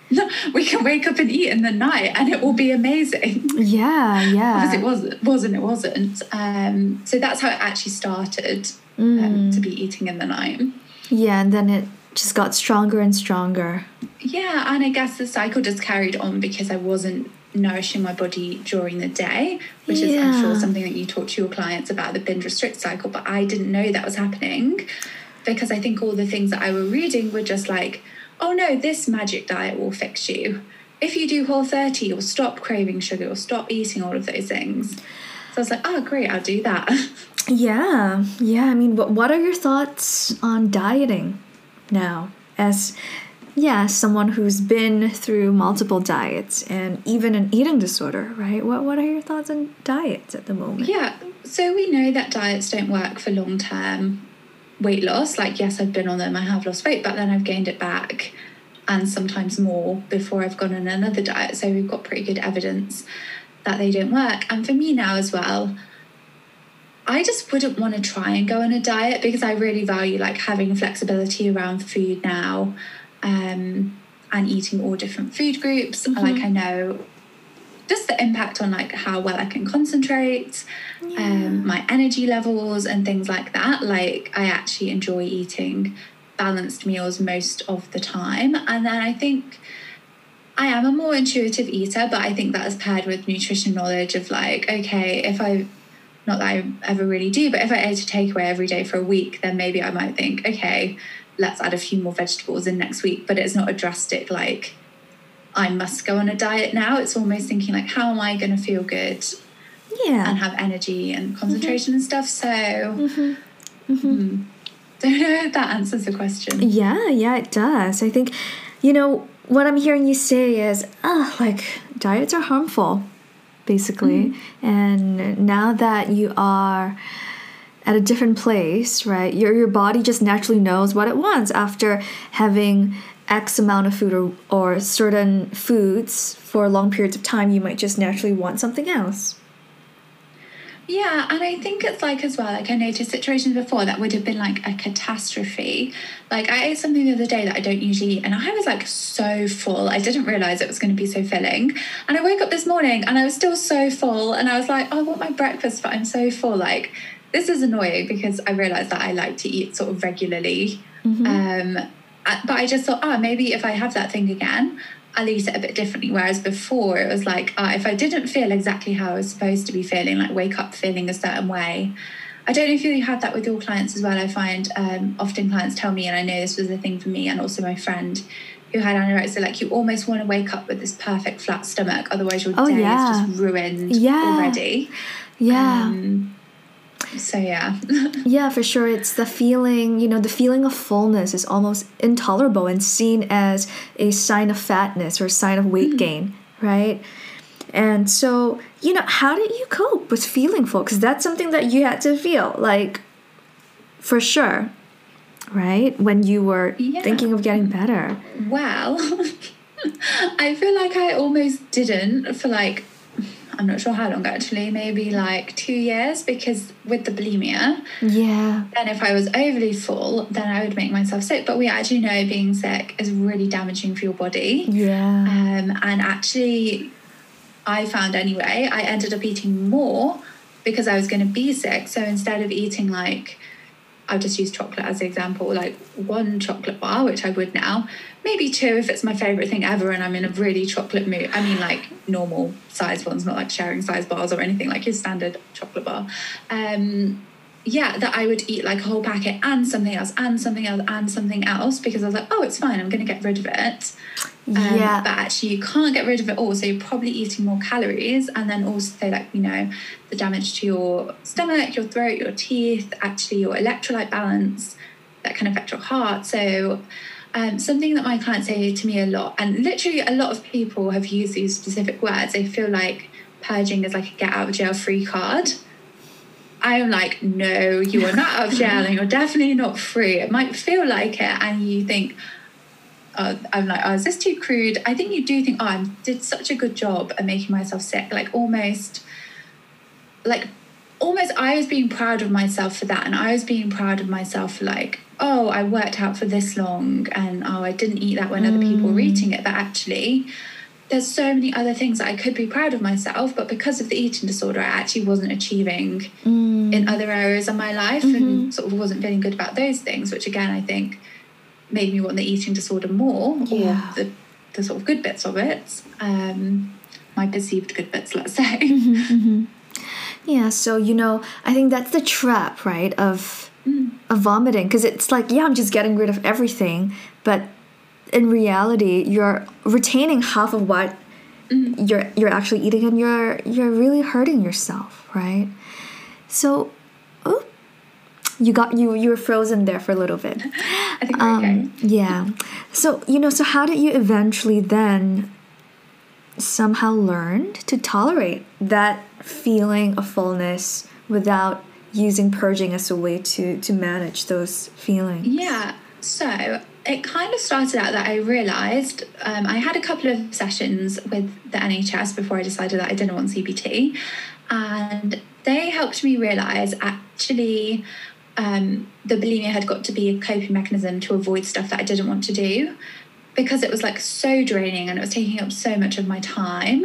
we can wake up and eat in the night and it will be amazing. Yeah. Because it wasn't. So that's how it actually started, to be eating in the night. Yeah, and then it just got stronger and stronger. Yeah, and I guess the cycle just carried on because I wasn't nourishing my body during the day, which is, I'm sure, something that you talk to your clients about, the binge restrict cycle. But I didn't know that was happening because I think all the things that I were reading were just like, oh no, this magic diet will fix you. If you do Whole30, you'll stop craving sugar, you'll stop eating all of those things. So I was like, oh, great, I'll do that. Yeah. I mean, what are your thoughts on dieting now? As someone who's been through multiple diets and even an eating disorder, right? What are your thoughts on diets at the moment? Yeah, so we know that diets don't work for long-term weight loss. Like, yes, I've been on them, I have lost weight, but then I've gained it back and sometimes more before I've gone on another diet. So we've got pretty good evidence that they don't work. And for me now as well, I just wouldn't want to try and go on a diet because I really value like having flexibility around food now, and eating all different food groups. Like, I know just the impact on like how well I can concentrate, my energy levels and things like that. Like, I actually enjoy eating balanced meals most of the time. And then I think I am a more intuitive eater, but I think that is paired with nutrition knowledge of like, okay, not that I ever really do, but if I ate a takeaway every day for a week, then maybe I might think, okay, let's add a few more vegetables in next week. But it's not a drastic, like, I must go on a diet now. It's almost thinking like, how am I going to feel good and have energy and concentration and stuff? So don't know if that answers the question. Yeah, it does. I think, what I'm hearing you say is, like, diets are harmful, basically. And now that you are at a different place, right, your body just naturally knows what it wants after having X amount of food or certain foods for long periods of time. You might just naturally want something else. Yeah, and I think it's like as well, like I noticed situations before that would have been like a catastrophe. Like I ate something the other day that I don't usually eat and I was like so full. I didn't realise it was going to be so filling. And I woke up this morning and I was still so full and I was like, oh, I want my breakfast, but I'm so full. Like, this is annoying because I realised that I like to eat sort of regularly. But I just thought, maybe if I have that thing again, I'll eat it a bit differently. Whereas before it was like, if I didn't feel exactly how I was supposed to be feeling, like wake up feeling a certain way. I don't know if you had that with your clients as well. I find often clients tell me, and I know this was a thing for me and also my friend who had anorexia, like you almost want to wake up with this perfect flat stomach. Otherwise your day is just ruined already. So yeah, for sure. It's the feeling, the feeling of fullness is almost intolerable and seen as a sign of fatness or a sign of weight gain, right? And so, how did you cope with feeling full? Because that's something that you had to feel, like, for sure, right? When you were thinking of getting better. Well, I feel like I almost didn't for like, I'm not sure how long actually, maybe like 2 years, because with the bulimia, then if I was overly full, then I would make myself sick. But we actually know being sick is really damaging for your body. And actually, I found anyway, I ended up eating more because I was going to be sick. So instead of eating like, I'll just use chocolate as an example, like 1 chocolate bar, which I would now, maybe 2 if it's my favourite thing ever and I'm in a really chocolate mood. I mean, like normal size ones, not like sharing size bars or anything, like your standard chocolate bar. That I would eat like a whole packet and something else and something else and something else because I was like, oh, it's fine, I'm going to get rid of it. But actually you can't get rid of it all, so you're probably eating more calories. And then also like, the damage to your stomach, your throat, your teeth, actually your electrolyte balance, that can affect your heart. So something that my clients say to me a lot, and literally a lot of people have used these specific words, they feel like purging is like a get out of jail free card. I'm like, no, you are not out of jail and you're definitely not free. It might feel like it and you think, I'm like, is this too crude? I think you do think, I did such a good job at making myself sick. Like almost I was being proud of myself for that. And I was being proud of myself for like oh, I worked out for this long, and oh, I didn't eat that when other people were eating it. But actually, there's so many other things that I could be proud of myself, but because of the eating disorder, I actually wasn't achieving in other areas of my life, and sort of wasn't feeling good about those things, which again, I think made me want the eating disorder more, or the sort of good bits of it, my perceived good bits, let's say. Yeah, so, I think that's the trap, right, of vomiting, because it's like, I'm just getting rid of everything, but in reality, you're retaining half of what you're actually eating, and you're really hurting yourself, right? So, you were frozen there for a little bit. I think we're okay. Yeah. So, so how did you eventually then somehow learn to tolerate that feeling of fullness without using purging as a way to manage those feelings? Yeah. So it kind of started out that I realised I had a couple of sessions with the NHS before I decided that I didn't want CBT, and they helped me realise actually the bulimia had got to be a coping mechanism to avoid stuff that I didn't want to do, because it was like so draining and it was taking up so much of my time.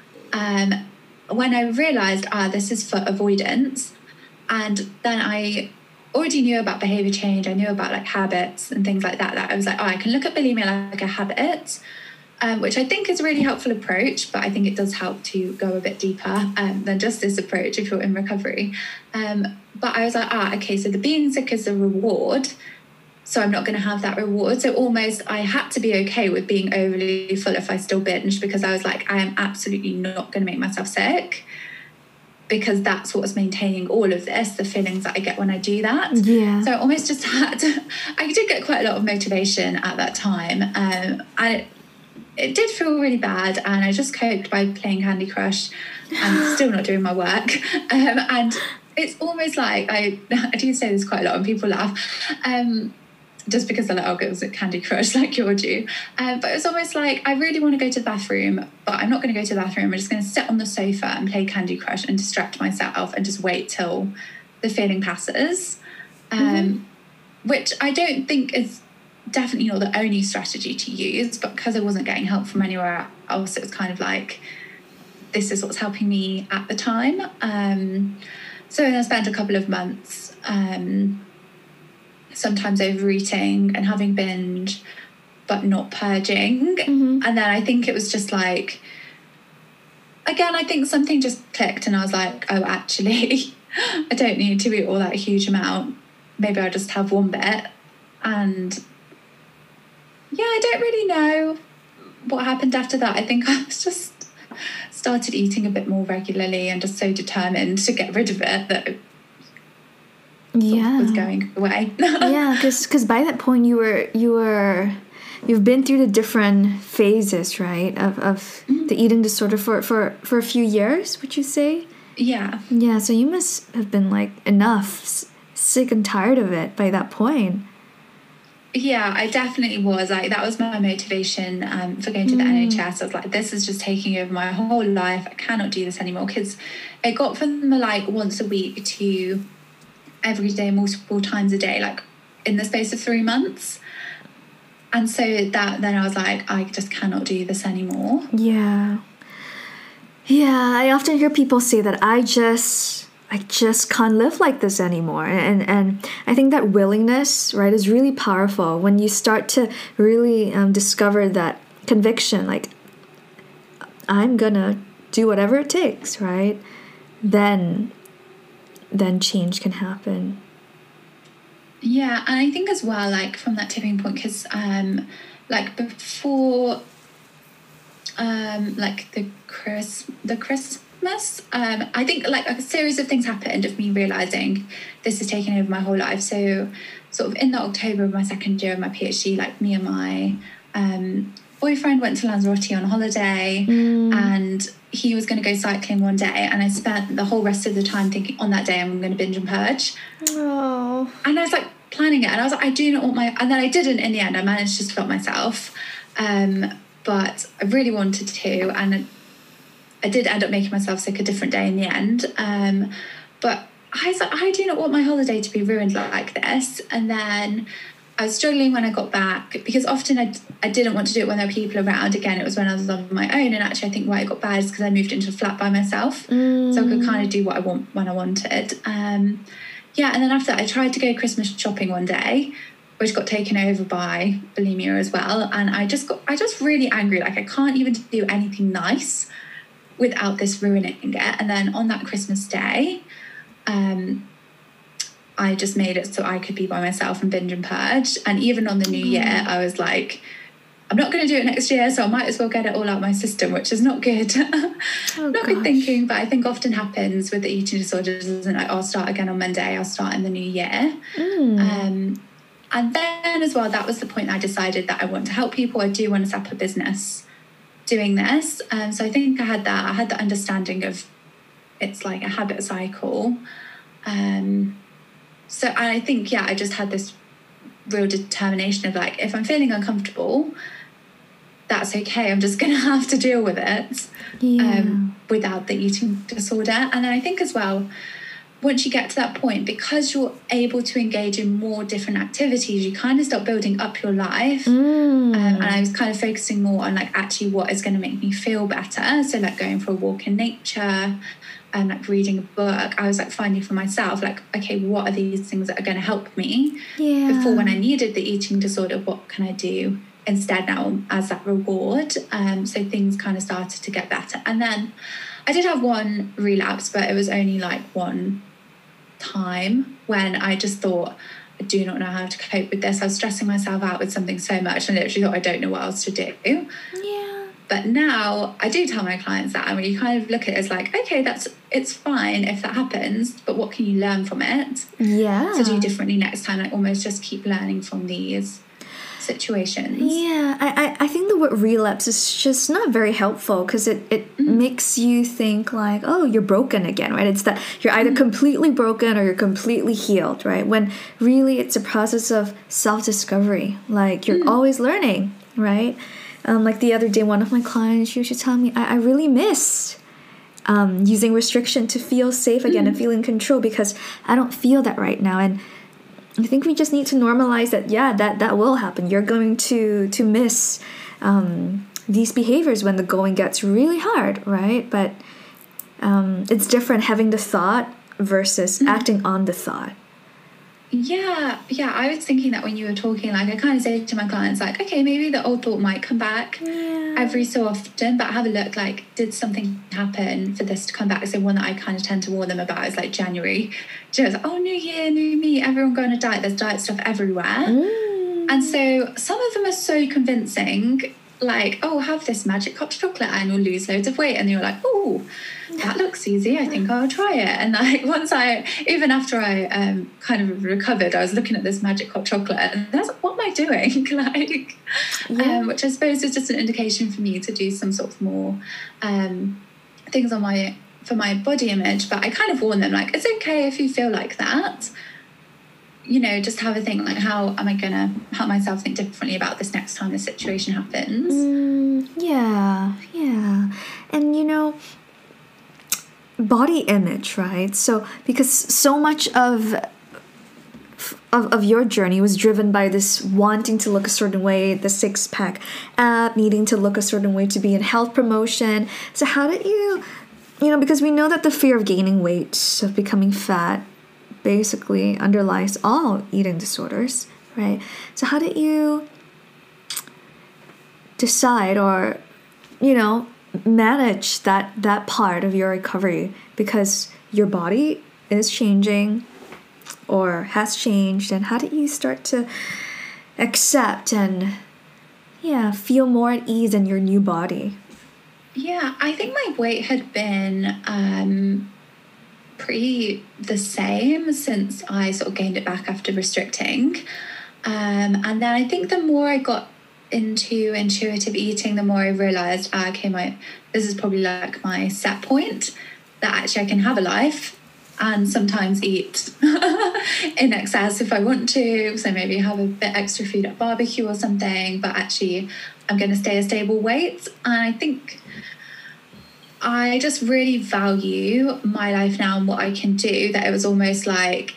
When I realised, this is for avoidance, and then I already knew about behaviour change, I knew about like habits and things like that I was like, I can look at bulimia like a habit, which I think is a really helpful approach, but I think it does help to go a bit deeper than just this approach if you're in recovery. But I was like, okay, so the being sick is a reward, so I'm not going to have that reward. So almost I had to be okay with being overly full if I still binged, because I was like, I am absolutely not going to make myself sick, because that's what's maintaining all of this, the feelings that I get when I do that. Yeah. So I almost just I did get quite a lot of motivation at that time. And it did feel really bad, and I just coped by playing Candy Crush and still not doing my work. And it's almost like, I do say this quite a lot and people laugh, just because they're like, oh, girls at Candy Crush, like you're due. But it was almost like, I really want to go to the bathroom, but I'm not going to go to the bathroom. I'm just going to sit on the sofa and play Candy Crush and distract myself and just wait till the feeling passes. Which I don't think is definitely not the only strategy to use, but because I wasn't getting help from anywhere else, it was kind of like, this is what's helping me at the time. So I spent a couple of months sometimes overeating and having binge, but not purging. And then I think it was just like, again, I think something just clicked, and I was like, oh, actually, I don't need to eat all that huge amount. Maybe I'll just have one bit. And yeah, I don't really know what happened after that. I think I was just started eating a bit more regularly and just so determined to get rid of it that it was going away. Yeah, because by that point you've been through the different phases, right, of the eating disorder for a few years, would you say? Yeah. Yeah, so you must have been like enough sick and tired of it by that point. Yeah, I definitely was. Like, that was my motivation for going to the NHS. I was like, this is just taking over my whole life. I cannot do this anymore, because it got from like once a week to every day, multiple times a day, like in the space of 3 months. And so then I was like, I just cannot do this anymore. Yeah, I often hear people say that I just can't live like this anymore. And I think that willingness, right, is really powerful when you start to really discover that conviction, like, I'm gonna do whatever it takes, right? Then change can happen. Yeah, and I think as well, like, from that tipping point, because like before like the Christmas, I think like a series of things happened of me realising this is taking over my whole life. So sort of in the October of my second year of my PhD, like me and my boyfriend went to Lanzarote on holiday, and he was going to go cycling one day, and I spent the whole rest of the time thinking, on that day I'm going to binge and purge. Oh. And I was like planning it, and I was like, I do not want my, and then I didn't. In the end, I managed to stop myself, but I really wanted to, and I did end up making myself sick a different day in the end. But I was like, I do not want my holiday to be ruined like this. And then I was struggling when I got back, because often I didn't want to do it when there were people around. Again, it was when I was on my own. And actually, I think why it got bad is because I moved into a flat by myself. So I could kind of do what I want when I wanted. And then after that, I tried to go Christmas shopping one day, which got taken over by bulimia as well. And I just really angry. Like, I can't even do anything nice without this ruining it. And then on that Christmas day, I just made it so I could be by myself and binge and purge. And even on the new year, I was like, I'm not going to do it next year, so I might as well get it all out of my system, which is not good. Not good thinking, but I think often happens with the eating disorders, isn't it? I'll start again on Monday, I'll start in the new year. And then as well, that was the point I decided that I want to help people. I do want to set up a business doing this. So I think I had the understanding of it's like a habit cycle. So I think, I just had this real determination of like, if I'm feeling uncomfortable, that's okay. I'm just going to have to deal with it without the eating disorder. And then I think as well, once you get to that point, because you're able to engage in more different activities, you kind of start building up your life. And I was kind of focusing more on like actually what is going to make me feel better. So like going for a walk in nature and like reading a book. I was like finding for myself, like, okay, what are these things that are going to help me? Before, when I needed the eating disorder, what can I do instead now as that reward? So things kind of started to get better. And then I did have one relapse, but it was only like one time when I just thought, I do not know how to cope with this. I was stressing myself out with something so much and literally thought, I don't know what else to do. But now I do tell my clients that, and when you kind of look at it as like, okay, it's fine if that happens, but what can you learn from it? To do differently next time, like almost just keep learning from these situations. I think the word relapse is just not very helpful, because it makes you think like, oh, you're broken again, right? It's that you're either completely broken or you're completely healed, right? When really it's a process of self-discovery. Like, you're always learning, right? Like the other day, one of my clients, she was just telling me, I really missed using restriction to feel safe again and feel in control, because I don't feel that right now. And I think we just need to normalize that, that will happen. You're going to miss these behaviors when the going gets really hard, right? But it's different having the thought versus acting on the thought. I was thinking that when you were talking, like I kind of say to my clients, like, okay, maybe the old thought might come back every so often, but have a look, like, did something happen for this to come back? So one that I kind of tend to warn them about is like January. She was like, oh, new year, new me, everyone going on a diet, there's diet stuff everywhere. And so some of them are so convincing, like, oh, have this magic hot chocolate and you'll lose loads of weight. And you're like, oh, that looks easy, I think I'll try it. And like even after I kind of recovered, I was looking at this magic hot chocolate and I was like, what am I doing? Which I suppose is just an indication for me to do some sort of more things for my body image. But I kind of warn them, like, it's okay if you feel like that. You know, just have a think, like, how am I going to help myself think differently about this next time this situation happens? And, you know, body image, right? So, because so much of your journey was driven by this wanting to look a certain way, the six-pack app, needing to look a certain way to be in health promotion. So how did you know, because we know that the fear of gaining weight, of becoming fat, basically underlies all eating disorders, right? So how did you decide or, you know, manage that part of your recovery? Because your body is changing or has changed, and how did you start to accept and feel more at ease in your new body? I think my weight had been pretty the same since I sort of gained it back after restricting. And then I think the more I got into intuitive eating, the more I realised, this is probably like my set point, that actually I can have a life and sometimes eat in excess if I want to. So maybe have a bit extra food at barbecue or something, but actually I'm going to stay a stable weight. And I think I just really value my life now and what I can do, that it was almost like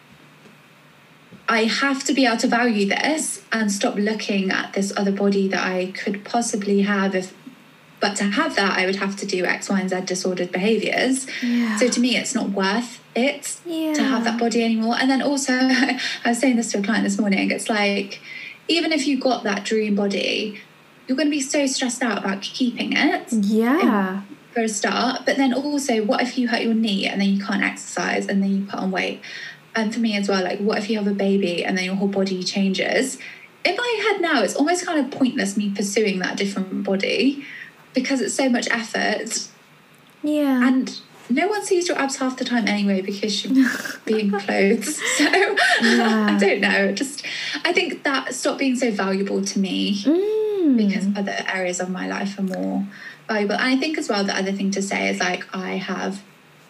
I have to be able to value this and stop looking at this other body that I could possibly have. But to have that, I would have to do X, Y, and Z disordered behaviours. Yeah. So to me, it's not worth it to have that body anymore. And then also, I was saying this to a client this morning, it's like, even if you got that dream body, you're going to be so stressed out about keeping it. Yeah. For a start. But then also, what if you hurt your knee and then you can't exercise and then you put on weight? And for me as well, like, what if you have a baby and then your whole body changes? In my head now, it's almost kind of pointless me pursuing that different body, because it's so much effort. Yeah. And no one sees your abs half the time anyway, because you're being clothes. So I don't know. I think that stopped being so valuable to me because other areas of my life are more valuable. And I think as well, the other thing to say is, like, I have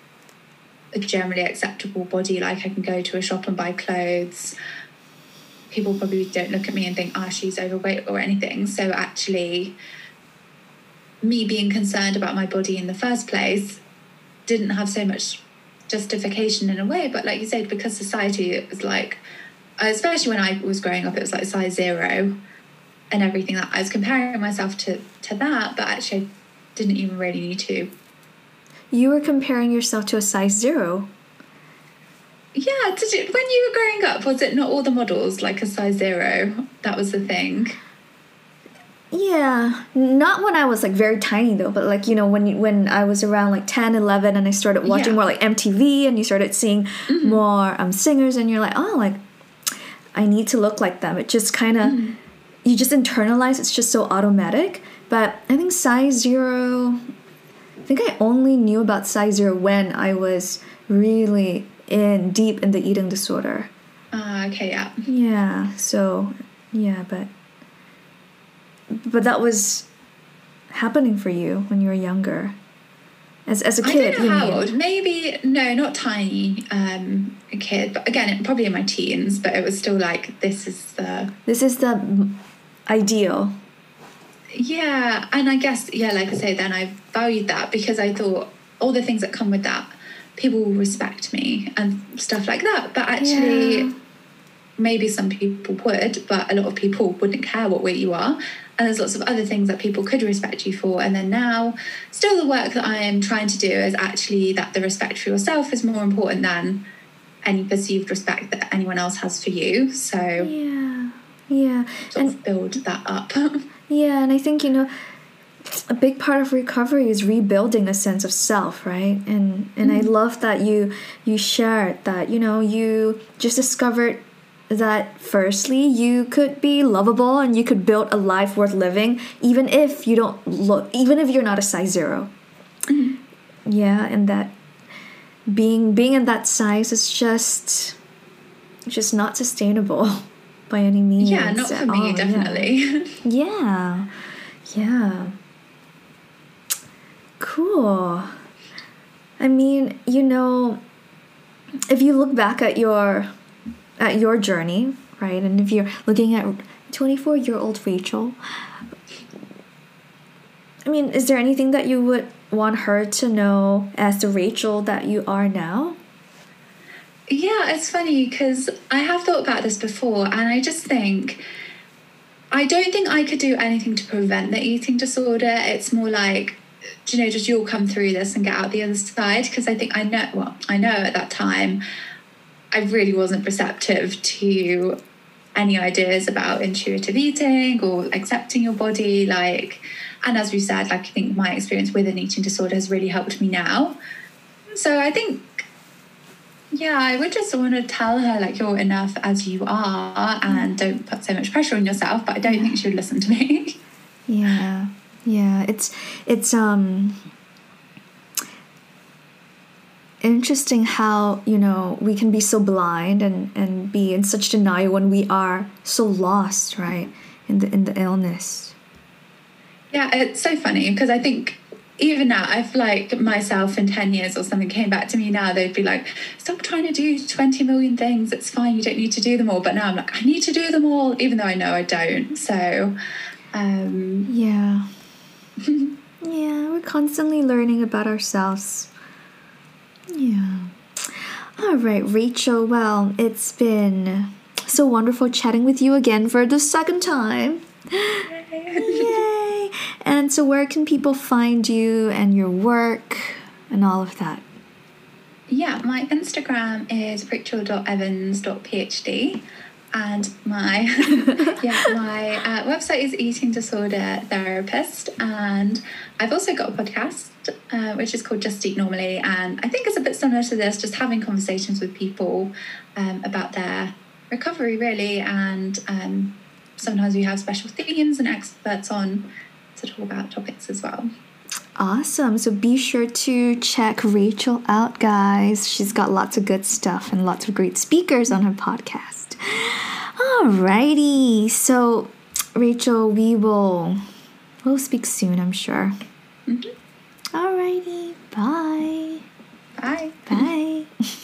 a generally acceptable body. Like, I can go to a shop and buy clothes. People probably don't look at me and think, she's overweight or anything. So actually, me being concerned about my body in the first place didn't have so much justification in a way. But like you said, because society, it was like, especially when I was growing up, it was like size 0 and everything, that I was comparing myself to that, but actually I didn't even really need to. You were comparing yourself to a size 0? Yeah, when you were growing up, was it not all the models like a size 0? That was the thing. Yeah, not when I was like very tiny though, but like, you know, when I was around like 10, 11 and I started watching more like MTV and you started seeing more singers and you're like, oh, like I need to look like them. It just kind of, you just internalize, it's just so automatic. But I think size 0, I think I only knew about size 0 when I was really deep in the eating disorder. Okay, yeah. Yeah, so, yeah, but that was happening for you when you were younger, as a kid. I don't know how old. Maybe not tiny, a kid, but again, probably in my teens. But it was still like, this is the ideal. Yeah, and I guess like I say, then I valued that because I thought all the things that come with that, people will respect me and stuff like that. But actually, maybe some people would, but a lot of people wouldn't care what weight you are. And there's lots of other things that people could respect you for. And then now, still the work that I am trying to do is actually that the respect for yourself is more important than any perceived respect that anyone else has for you. So sort of build that up. Yeah, and I think, a big part of recovery is rebuilding a sense of self, right? And I love that you shared that, you just discovered that firstly you could be lovable and you could build a life worth living even if you're not a size 0. Yeah, and that being in that size is just not sustainable by any means. Yeah, not for me, definitely. Yeah. Cool. I mean, if you look back at your journey, right? And if you're looking at 24-year-old Rachel, I mean, is there anything that you would want her to know as the Rachel that you are now? Yeah, it's funny because I have thought about this before, and I just think, I don't think I could do anything to prevent the eating disorder. It's more like, just you'll come through this and get out the other side. Because I think I know at that time, I really wasn't receptive to any ideas about intuitive eating or accepting your body. And as we said, I think my experience with an eating disorder has really helped me now. So I think, I would just want to tell her, you're enough as you are and don't put so much pressure on yourself, but I don't think she would listen to me. Yeah. It's interesting how, we can be so blind and be in such denial when we are so lost, right, in the illness. Yeah, it's so funny because I think even now, if myself in 10 years or something came back to me now, they'd be like, stop trying to do 20 million things. It's fine. You don't need to do them all. But now I'm like, I need to do them all, even though I know I don't. So, Yeah. Yeah, we're constantly learning about ourselves. Yeah. All right, Rachel. Well, it's been so wonderful chatting with you again for the second time. Yay! And so where can people find you and your work and all of that? Yeah, my Instagram is rachel.evans.phd, and my website is Eating Disorder Therapist, and I've also got a podcast which is called Just Eat Normally, and I think it's a bit similar to this, just having conversations with people about their recovery really, and sometimes we have special themes and experts on to talk about topics as well. Awesome. So be sure to check Rachel out, guys. She's got lots of good stuff and lots of great speakers on her podcast. Alrighty. So, Rachel, we'll speak soon, I'm sure. Mm-hmm. Alrighty. Bye. Bye. Bye.